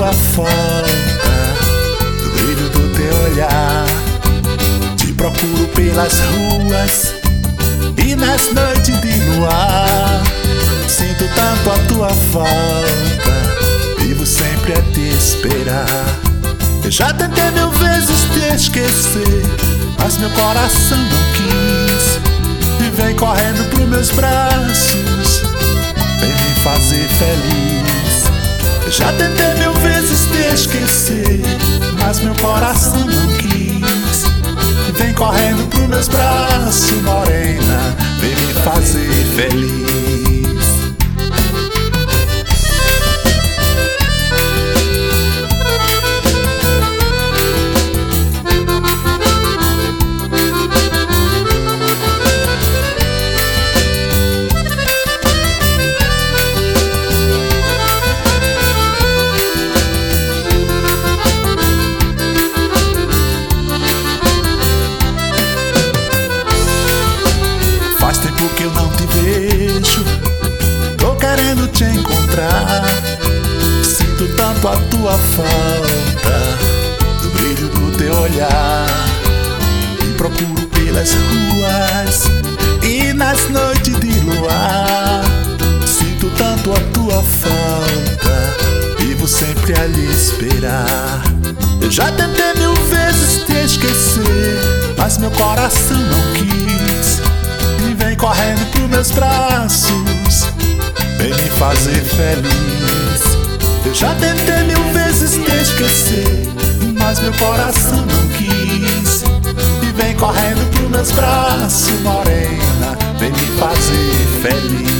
tua falta, do brilho do teu olhar. Te procuro pelas ruas e nas noites de luar. Sinto tanto a tua falta, vivo sempre a te esperar. Eu já tentei 1000 vezes te esquecer, mas meu coração não quis. E vem correndo pros meus braços, vem me fazer feliz. Eu já tentei 1000 vezes te esquecer, mas meu coração não quis. E vem correndo pros meus braços, morena, vem me fazer feliz. Faz tempo que eu não te vejo, tô querendo te encontrar. Sinto tanto a tua falta, do brilho do teu olhar. Te procuro pelas ruas e nas noites de luar. Sinto tanto a tua falta, vivo sempre a lhe esperar. Eu já tentei 1000 vezes te esquecer, mas meu coração não quis. E vem correndo pros meus braços, vem me fazer feliz. Eu já tentei 1000 vezes te esquecer, mas meu coração não quis. E vem correndo pros meus braços, morena, vem me fazer feliz.